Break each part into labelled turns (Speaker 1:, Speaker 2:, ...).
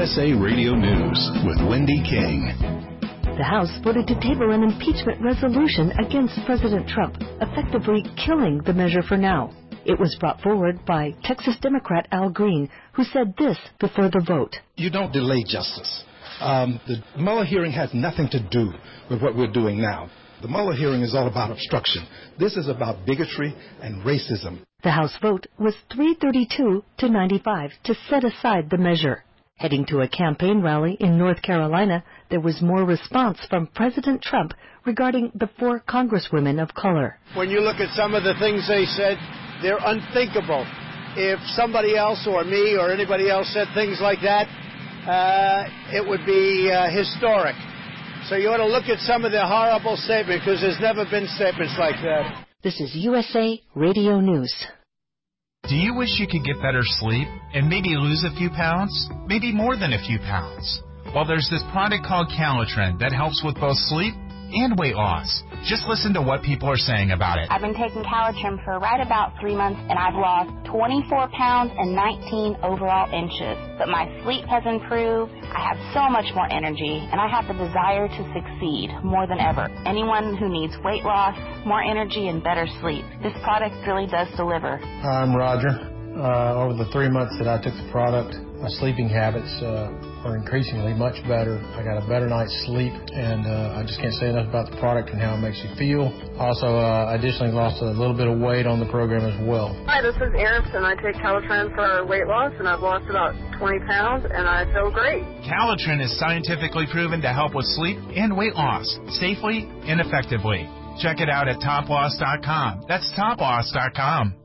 Speaker 1: USA Radio News with Wendy King.
Speaker 2: The House voted to table an impeachment resolution against President Trump, effectively killing the measure for now. It was brought forward by Texas Democrat Al Green, who said this before the vote.
Speaker 3: You don't delay justice. The Mueller hearing has nothing to do with what we're doing now. The Mueller hearing is all about obstruction. This is about bigotry and racism.
Speaker 2: The House vote was 332 to 95 to set aside the measure. Heading to a campaign rally in North Carolina, there was more response from President Trump regarding the 4 congresswomen of color.
Speaker 4: When you look at some of the things they said, they're unthinkable. If somebody else or me or anybody else said things like that, it would be historic. So you ought to look at some of the horrible statements, because there's never been statements like that.
Speaker 2: This is USA Radio News.
Speaker 5: Do you wish you could get better sleep and maybe lose a few pounds? Maybe more than a few pounds? Well, there's this product called Calitrin that helps with both sleep and weight loss. Just listen to what people are saying about it.
Speaker 6: I've been taking Calitrin for right about 3 months, and I've lost 24 pounds and 19 overall inches. But my sleep has improved. I have so much more energy, and I have the desire to succeed more than ever. Anyone who needs weight loss, more energy, and better sleep, this product really does deliver.
Speaker 7: Hi, I'm Roger. Over the 3 months that I took the product, my sleeping habits are increasingly much better. I got a better night's sleep, and I just can't say enough about the product and how it makes you feel. Also, additionally lost a little bit of weight on the program as well.
Speaker 8: Hi, this is Eris, and I take Calitrin for weight loss, and I've lost about 20 pounds, and I feel great.
Speaker 5: Calitrin is scientifically proven to help with sleep and weight loss safely and effectively. Check it out at toploss.com. That's toploss.com.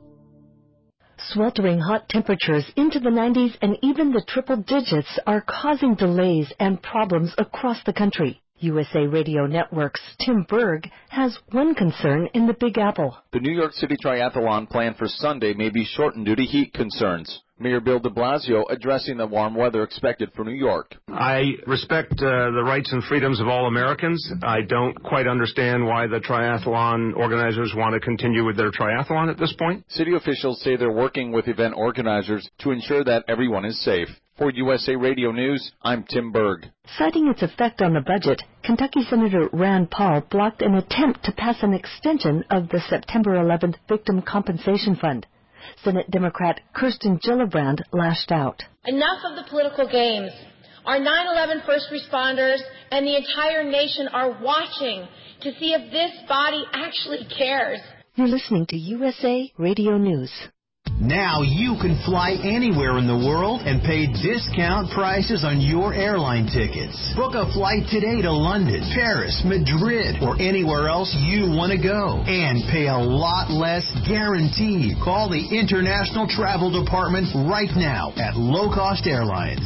Speaker 2: Sweltering hot temperatures into the 90s and even the triple digits are causing delays and problems across the country. USA Radio Network's Tim Berg has one concern in the Big Apple.
Speaker 9: The New York City Triathlon plan for Sunday may be shortened due to heat concerns. Mayor Bill de Blasio addressing the warm weather expected for New York.
Speaker 10: I respect the rights and freedoms of all Americans. I don't quite understand why the triathlon organizers want to continue with their triathlon at this point.
Speaker 9: City officials say they're working with event organizers to ensure that everyone is safe. For USA Radio News, I'm Tim Berg.
Speaker 2: Citing its effect on the budget, Kentucky Senator Rand Paul blocked an attempt to pass an extension of the September 11th Victim Compensation Fund. Senate Democrat Kirsten Gillibrand lashed out.
Speaker 11: Enough of the political games. Our 9/11 first responders and the entire nation are watching to see if this body actually cares.
Speaker 2: You're listening to USA Radio News.
Speaker 12: Now you can fly anywhere in the world and pay discount prices on your airline tickets. Book a flight today to London, Paris, Madrid, or anywhere else you want to go. And pay a lot less guaranteed. Call the International Travel Department right now at Low Cost Airlines.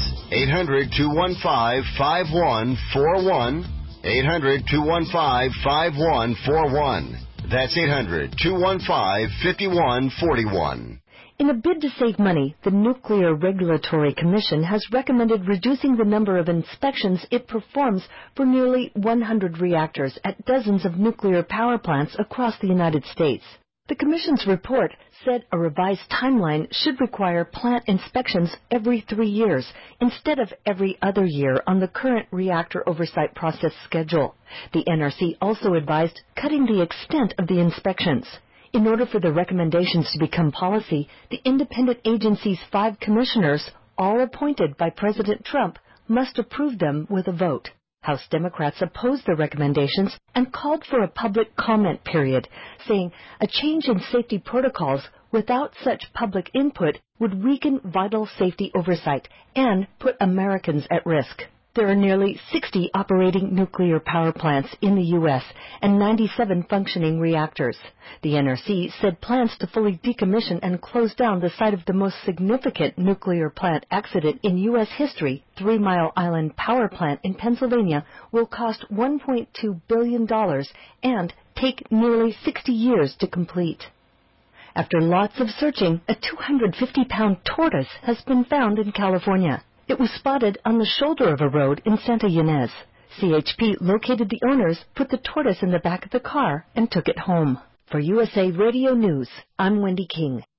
Speaker 13: 800-215-5141. 800-215-5141. That's 800-215-5141.
Speaker 2: In a bid to save money, the Nuclear Regulatory Commission has recommended reducing the number of inspections it performs for nearly 100 reactors at dozens of nuclear power plants across the United States. The Commission's report said a revised timeline should require plant inspections every 3 years instead of every other year on the current reactor oversight process schedule. The NRC also advised cutting the extent of the inspections. In order for the recommendations to become policy, the independent agency's 5 commissioners, all appointed by President Trump, must approve them with a vote. House Democrats opposed the recommendations and called for a public comment period, saying a change in safety protocols without such public input would weaken vital safety oversight and put Americans at risk. There are nearly 60 operating nuclear power plants in the U.S. and 97 functioning reactors. The NRC said plans to fully decommission and close down the site of the most significant nuclear plant accident in U.S. history, 3 Mile Island Power Plant in Pennsylvania, will cost $1.2 billion and take nearly 60 years to complete. After lots of searching, a 250-pound tortoise has been found in California. It was spotted on the shoulder of a road in Santa Ynez. CHP located the owners, put the tortoise in the back of the car, and took it home. For USA Radio News, I'm Wendy King.